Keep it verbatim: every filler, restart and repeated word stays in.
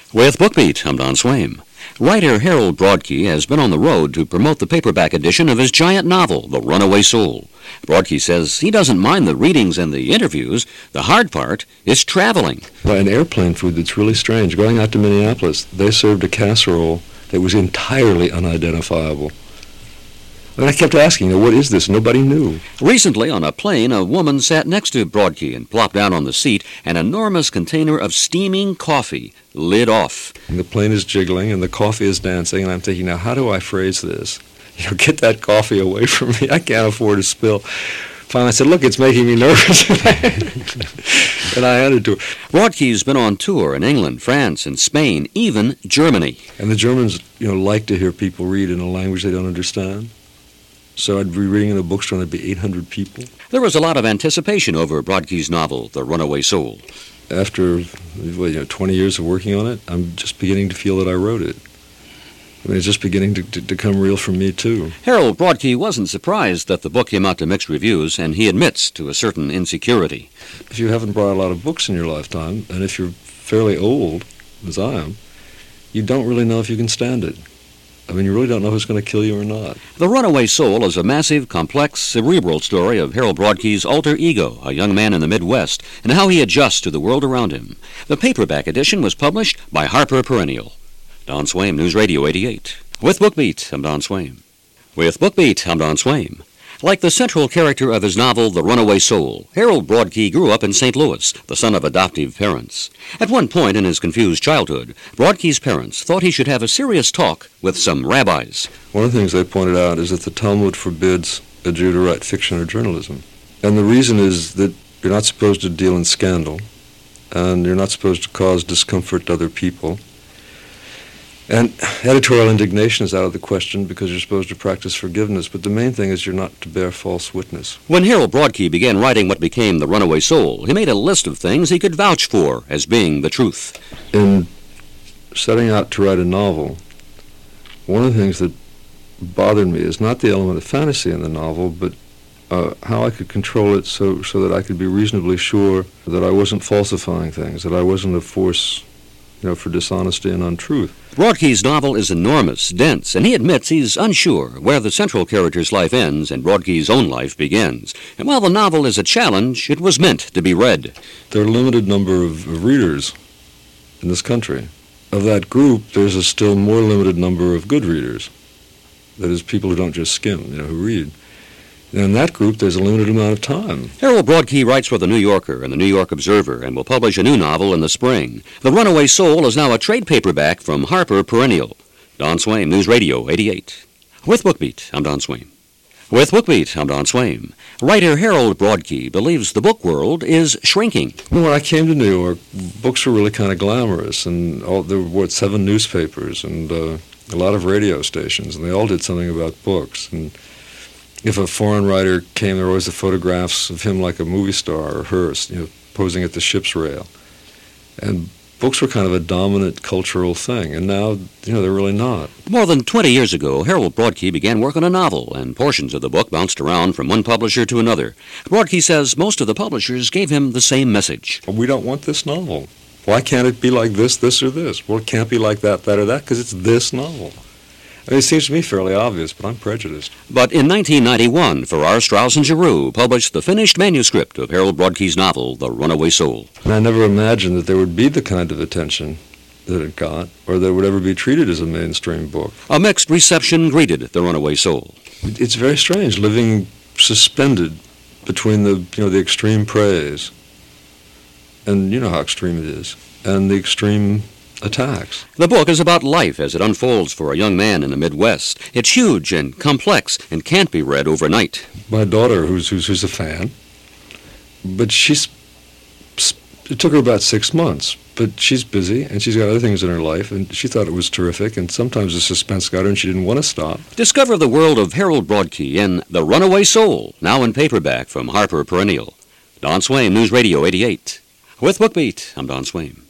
With BookBeat, I'm Don Swaim. Writer Harold Brodkey has been on the road to promote the paperback edition of his giant novel, The Runaway Soul. Brodkey says he doesn't mind the readings and the interviews. The hard part is traveling. By an airplane food that's really strange. Going out to Minneapolis, they served a casserole that was entirely unidentifiable. And I kept asking, what is this? Nobody knew. Recently, on a plane, a woman sat next to Brodkey and plopped down on the seat an enormous container of steaming coffee, lid off. And the plane is jiggling and the coffee is dancing, and I'm thinking, now how do I phrase this? You know, get that coffee away from me. I can't afford to spill. Finally, I said, look, it's making me nervous. And I handed to her. Brodkey's been on tour in England, France, and Spain, even Germany. And the Germans, you know, like to hear people read in a language they don't understand. So I'd be reading in a bookstore and there'd be eight hundred people. There was a lot of anticipation over Brodkey's novel, The Runaway Soul. After well, you know, twenty years of working on it, I'm just beginning to feel that I wrote it. I mean, it's just beginning to, to, to come real for me, too. Harold Brodkey wasn't surprised that the book came out to mixed reviews, and he admits to a certain insecurity. If you haven't brought a lot of books in your lifetime, and if you're fairly old, as I am, you don't really know if you can stand it. I mean, you really don't know who's going to kill you or not. The Runaway Soul is a massive, complex, cerebral story of Harold Brodkey's alter ego, a young man in the Midwest, and how he adjusts to the world around him. The paperback edition was published by Harper Perennial. Don Swaim, News Radio eighty-eight. With BookBeat, I'm Don Swaim. With BookBeat, I'm Don Swaim. Like the central character of his novel, The Runaway Soul, Harold Brodkey grew up in Saint Louis, the son of adoptive parents. At one point in his confused childhood, Brodkey's parents thought he should have a serious talk with some rabbis. One of the things they pointed out is that the Talmud forbids a Jew to write fiction or journalism. And the reason is that you're not supposed to deal in scandal, and you're not supposed to cause discomfort to other people. And editorial indignation is out of the question because you're supposed to practice forgiveness, but the main thing is you're not to bear false witness. When Harold Brodkey began writing what became The Runaway Soul, he made a list of things he could vouch for as being the truth. In setting out to write a novel, one of the things that bothered me is not the element of fantasy in the novel, but uh, how I could control it so, so that I could be reasonably sure that I wasn't falsifying things, that I wasn't a force you know, for dishonesty and untruth. Brodkey's novel is enormous, dense, and he admits he's unsure where the central character's life ends and Brodkey's own life begins. And while the novel is a challenge, it was meant to be read. There are a limited number of readers in this country. Of that group, there's a still more limited number of good readers. That is, people who don't just skim, you know, who read. And in that group, there's a limited amount of time. Harold Brodkey writes for The New Yorker and The New York Observer and will publish a new novel in the spring. The Runaway Soul is now a trade paperback from Harper Perennial. Don Swaim, News Radio eighty-eight. With BookBeat, I'm Don Swaim. With BookBeat, I'm Don Swaim. Writer Harold Brodkey believes the book world is shrinking. When I came to New York, books were really kind of glamorous, and all, there were, what, seven newspapers and uh, a lot of radio stations, and they all did something about books. And if a foreign writer came, there were always the photographs of him like a movie star or her, you know, posing at the ship's rail. And books were kind of a dominant cultural thing, and now, you know, they're really not. More than twenty years ago, Harold Brodkey began work on a novel, and portions of the book bounced around from one publisher to another. Brodkey says most of the publishers gave him the same message. We don't want this novel. Why can't it be like this, this, or this? Well, it can't be like that, that, or that, because it's this novel. I mean, it seems to me fairly obvious, but I'm prejudiced. But in nineteen ninety-one, Farrar, Straus and Giroux published the finished manuscript of Harold Brodkey's novel, The Runaway Soul. And I never imagined that there would be the kind of attention that it got, or that it would ever be treated as a mainstream book. A mixed reception greeted The Runaway Soul. It's very strange, living suspended between the, you know, the extreme praise, and you know how extreme it is, and the extreme attacks. The book is about life as it unfolds for a young man in the Midwest. It's huge and complex and can't be read overnight. My daughter, who's who's, who's a fan, but she's, it took her about six months, but she's busy and she's got other things in her life, and she thought it was terrific, and sometimes the suspense got her and she didn't want to stop. Discover the world of Harold Brodkey in The Runaway Soul, now in paperback from Harper Perennial. Don Swaim, News Radio eighty-eight. With BookBeat, I'm Don Swaim.